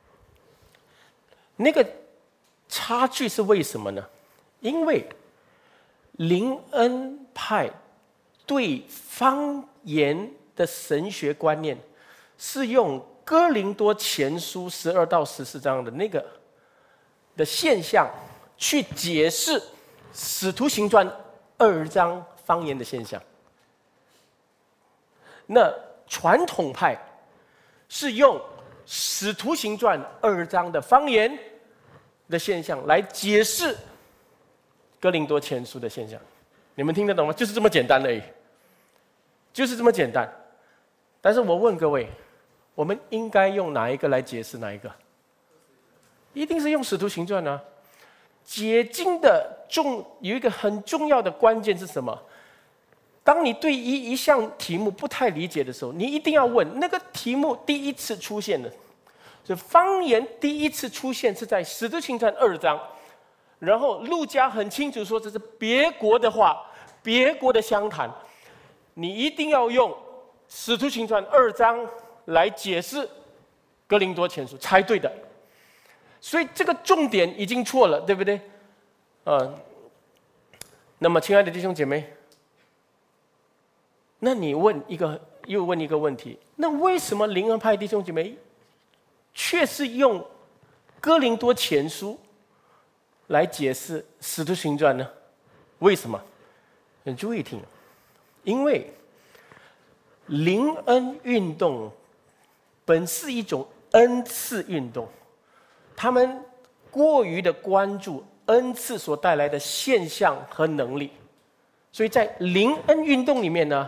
那个差距是为什么呢？因为灵恩派对方言的神学观念是用哥林多前书十二到十四章的那个的现象去解释使徒行传二章方言的现象。那传统派是用使徒行传二章的方言的现象来解释哥林多前书的现象，你们听得懂吗？就是这么简单而已，就是这么简单。但是我问各位，我们应该用哪一个来解释哪一个？一定是用使徒行传啊。解经的重有一个很重要的关键是什么？当你对一一项题目不太理解的时候，你一定要问那个题目第一次出现的。所以方言第一次出现是在《使徒行传》二章，然后路加很清楚说这是别国的话，别国的乡谈，你一定要用《使徒行传》二章来解释哥林多前书才对的。所以这个重点已经错了，对不对？呃，那么亲爱的弟兄姐妹，那你问一个又问一个问题，那为什么灵恩派弟兄姐妹却是用哥林多前书来解释使徒行传呢？为什么？你注意听，因为灵恩运动本是一种恩赐运动，他们过于的关注恩赐所带来的现象和能力，所以在灵恩运动里面呢，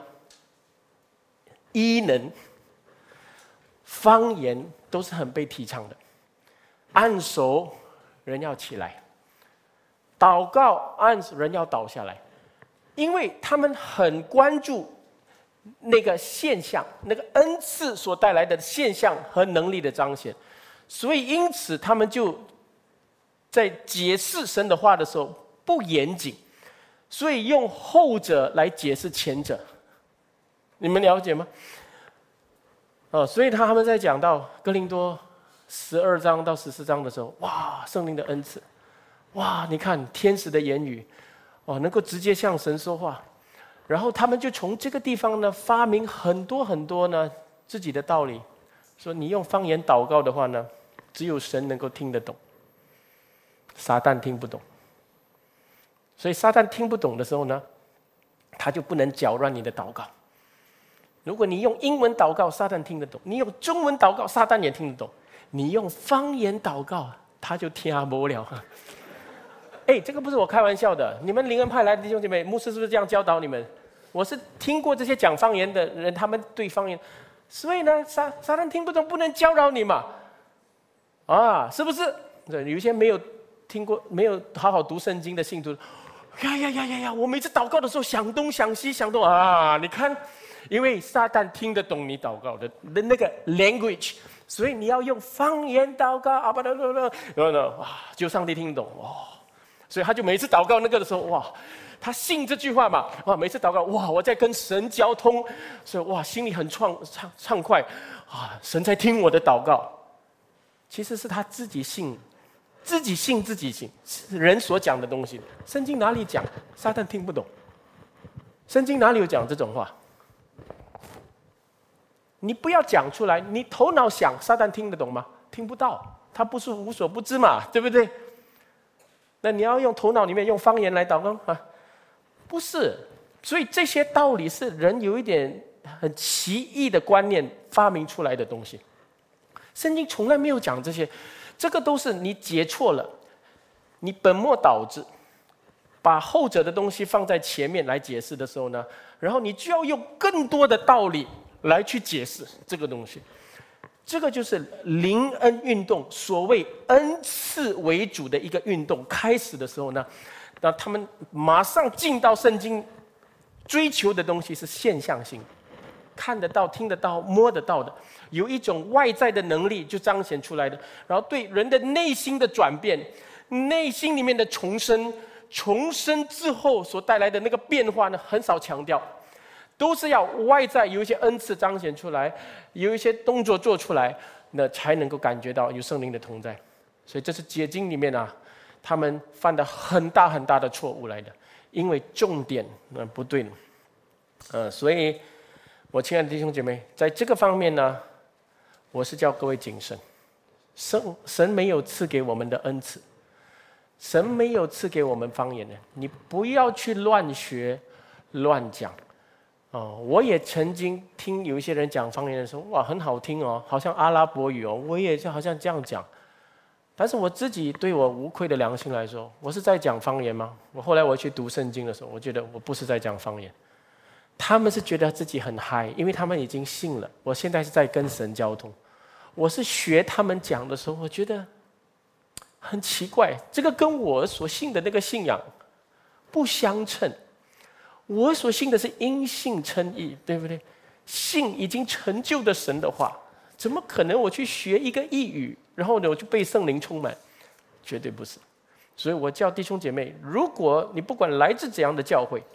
医能、方言都是很被提倡的。 按手人要起来，祷告按手人要倒下来，因为他们很关注那个现象，那个恩赐所带来的现象和能力的彰显，所以因此他们就在解释神的话的时候不严谨，所以用后者来解释前者。你们了解吗？哦，所以他们在讲到哥林多十二章到十四章的时候，哇，圣灵的恩赐，哇，你看天使的言语，哦，能够直接向神说话，然后他们就从这个地方呢发明很多很多呢自己的道理，说你用方言祷告的话呢，只有神能够听得懂，撒旦听不懂，所以撒旦听不懂的时候呢，他就不能搅乱你的祷告。如果你用英文祷告，撒旦听得懂；你用中文祷告，撒旦也听得懂；你用方言祷告，他就听不了。哎，这个不是我开玩笑的，你们灵恩派来的弟兄姐妹，牧师是不是这样教导你们？我是听过这些讲方言的人，他们对方言，所以呢，撒撒旦听不懂，不能搅扰你嘛，啊，是不是？有一些没有听过、没有好好读圣经的信徒，呀呀呀呀呀！我每次祷告的时候想东想西想东啊，你看。因为撒旦听得懂你祷告的那个 language， 所以你要用方言祷告啊，不不不不，然后呢，哇，就上帝听懂哇，所以他就每次祷告那个的时候，哇，他信这句话嘛，哇，每次祷告，哇，我在跟神交通，所以哇，心里很畅畅畅快啊，神在听我的祷告。其实是他自己信，自己信自己信，是人所讲的东西。圣经哪里讲？撒旦听不懂。圣经哪里有讲这种话？你不要讲出来，你头脑想，撒旦听得懂吗？听不到，他不是无所不知嘛，对不对？那你要用头脑里面用方言来祷告啊？不是，所以这些道理是人有一点很奇异的观念发明出来的东西。圣经从来没有讲这些，这个都是你解错了，你本末倒置，把后者的东西放在前面来解释的时候呢，然后你就要用更多的道理来去解释这个东西。这个就是灵恩运动，所谓恩赐为主的一个运动开始的时候呢，那他们马上进到圣经，追求的东西是现象性，看得到、听得到、摸得到的，有一种外在的能力就彰显出来的，然后对人的内心的转变，内心里面的重生，重生之后所带来的那个变化呢，很少强调。都是要外在有一些恩赐彰显出来，有一些动作做出来，那才能够感觉到有圣灵的同在。所以这是解经里面啊，他们犯的很大很大的错误来的，因为重点那不对了。呃，所以我亲爱的弟兄姐妹，在这个方面呢，我是叫各位谨慎。神神没有赐给我们的恩赐，神没有赐给我们方言的，你不要去乱学乱讲。哦，我也曾经听有一些人讲方言的时候，哇，很好听哦，好像阿拉伯语哦，我也就好像这样讲。但是我自己对我无愧的良心来说，我是在讲方言吗？我后来我去读圣经的时候，我觉得我不是在讲方言。他们是觉得自己很嗨，因为他们已经信了。我现在是在跟神交通，我是学他们讲的时候，我觉得很奇怪，这个跟我所信的那个信仰不相称。我所信的是因信称义，对不对？信已经成就的神的话，怎么可能我去学一个义语，然后呢我就被圣灵充满？绝对不是。所以我叫弟兄姐妹，如果你不管来自怎样的教会，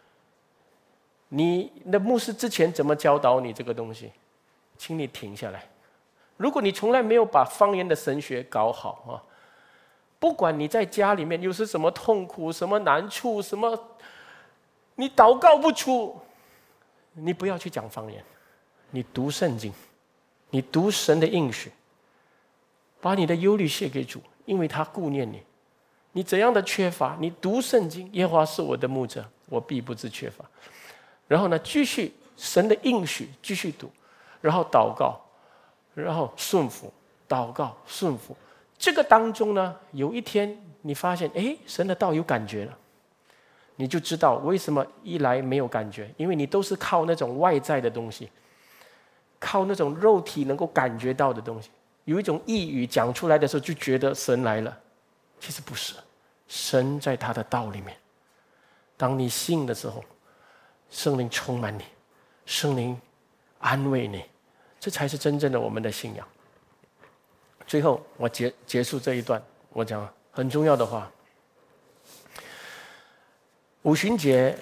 你的牧师之前怎么教导你这个东西，请你停下来。如果你从来没有把方言的神学搞好啊，不管你在家里面又是什么痛苦、什么难处、什么你祷告不出，你不要去讲方言，你读圣经，你读神的应许，把你的忧虑卸给主，因为他顾念你。你怎样的缺乏，你读圣经，耶和华是我的牧者，我必不致缺乏。然后呢，继续神的应许，继续读，然后祷告，然后顺服，祷告顺服。这个当中呢，有一天你发现，哎，神的道有感觉了。你就知道为什么一来没有感觉，因为你都是靠那种外在的东西，靠那种肉体能够感觉到的东西。 有一种异语讲出来的时候，就觉得神来了。其实不是，神在他的道里面。当你信的时候，圣灵充满你，圣灵安慰你，这才是真正的我们的信仰。最后，我结结束这一段，我讲很重要的话。五旬节，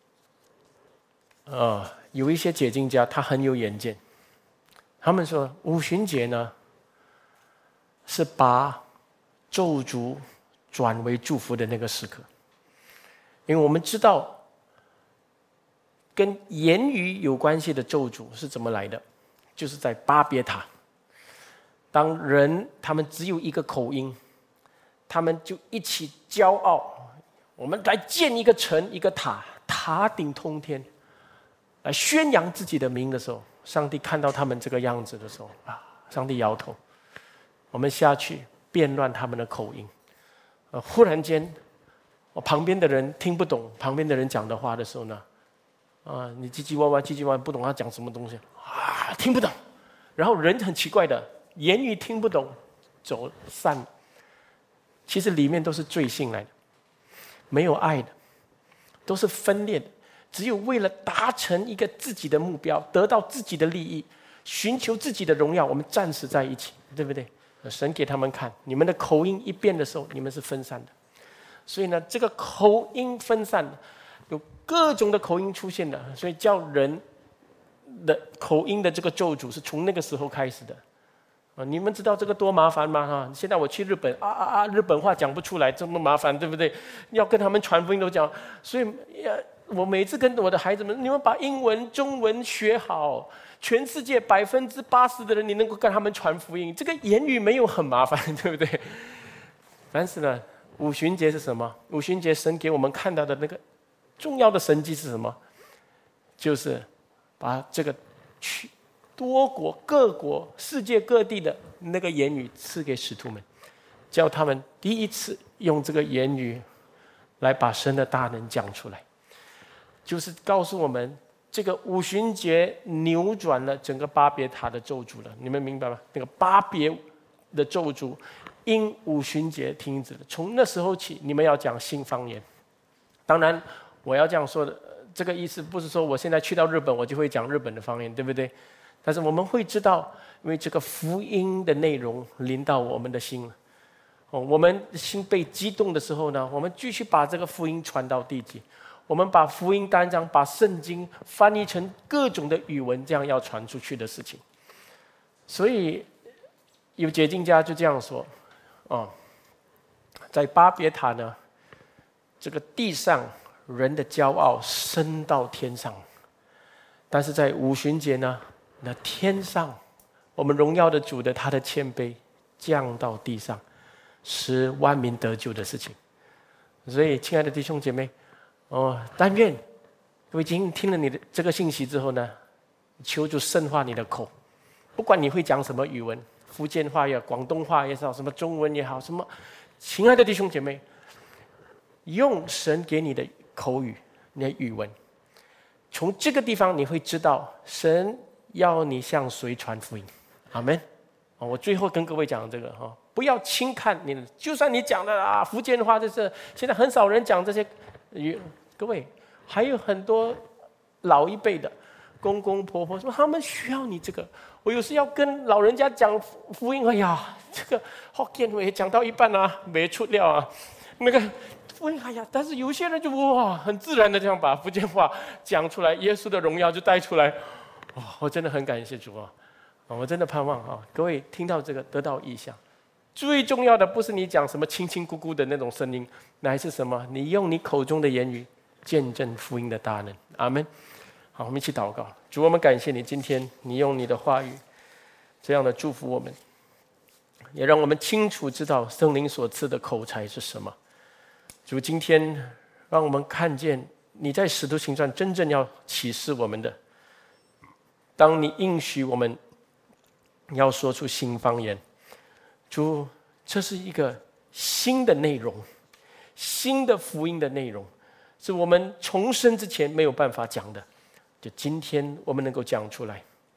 呃，有一些解经家他很有远见，他们说五旬节呢，是把咒诅转为祝福的那个时刻。因为我们知道跟言语有关系的咒诅是怎么来的，就是在巴别塔，当人他们只有一个口音，他们就一起骄傲，我们来建一个城一个塔，塔顶通天，来宣扬自己的名的时候，上帝看到他们这个样子的时候啊，上帝摇头，我们下去变乱他们的口音。呃，忽然间，我旁边的人听不懂旁边的人讲的话的时候呢，啊，你唧唧歪歪，唧唧歪歪，不懂他讲什么东西啊，听不懂。然后人很奇怪的，言语听不懂，走散了。其实里面都是罪性来的，没有爱的，都是分裂的。只有为了达成一个自己的目标，得到自己的利益，寻求自己的荣耀，我们暂时在一起，对不对？神给他们看，你们的口音一变的时候，你们是分散的。所以呢，这个口音分散的，有各种的口音出现的，所以叫人的口音的这个咒诅是从那个时候开始的。啊，你们知道这个多麻烦吗？哈，现在我去日本啊啊啊，日本话讲不出来，这么麻烦，对不对？要跟他们传福音都讲，所以我每次跟我的孩子们，你们把英文、中文学好，全世界百分之八十的人，你能够跟他们传福音，这个言语没有很麻烦，对不对？但是呢，五旬节是什么？五旬节神给我们看到的那个重要的神迹是什么？就是把这个去多国各国世界各地的那个言语赐给使徒们，叫他们第一次用这个言语来把神的大能讲出来，就是告诉我们这个五旬节扭转了整个巴别塔的咒诅了。你们明白吗？那个巴别的咒诅因五旬节停止了，从那时候起，你们要讲新方言。当然，我要这样说的，这个意思不是说我现在去到日本，我就会讲日本的方言，对不对？但是我们会知道，因为这个福音的内容临到我们的心了，哦，我们心被激动的时候呢，我们继续把这个福音传到地极。我们把福音单张、把圣经翻译成各种的语文，这样要传出去的事情。所以有解经家就这样说，哦，在巴别塔呢，这个地上人的骄傲升到天上，但是在五旬节呢，那天上我们荣耀的主的他的谦卑降到地上，使万民得救的事情。所以，亲爱的弟兄姐妹，哦，但愿各位今天听了你的这个信息之后呢，求主圣化你的口，不管你会讲什么语文，福建话也好，广东话也好，什么中文也好，什么，亲爱的弟兄姐妹，用神给你的口语、你的语文，从这个地方你会知道神要你向谁传福音。阿们。我最后跟各位讲这个哈，不要轻看你，就算你讲的啊福建话，这是现在很少人讲这些语，各位还有很多老一辈的公公婆婆说他们需要你这个。我有时要跟老人家讲福音，哎呀，这个福建话也讲到一半啊，没出料啊，那个福音，哎呀，但是有些人就哇，很自然的这样把福建话讲出来，耶稣的荣耀就带出来，哇，我真的很感谢主啊！我真的盼望啊，各位听到这个得到意象。最重要的不是你讲什么亲亲咕咕的那种声音，乃是什么？你用你口中的言语见证福音的大能。阿们。好，我们一起祷告。主，我们感谢你，今天你用你的话语这样的祝福我们，也让我们清楚知道圣灵所赐的口才是什么。主，今天让我们看见你在使徒行传真正要启示我们的。当你应许我们要说出新方言，主，这是一个新的内容，新的福音的内容，是我们重生之前没有办法讲的。就今天我们能够讲出来，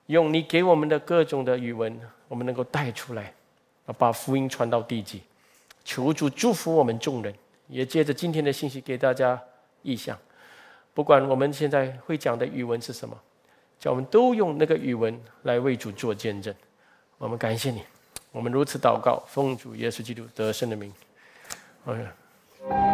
用你给我们的各种的语文，我们能够带出来，把福音传到地极。求主祝福我们众人，也借着今天的信息给大家意向。不管我们现在会讲的语文是什么，叫我们都用那个语文来为主做见证。我们感谢你，我们如此祷告，奉主耶稣基督得胜的名。OK。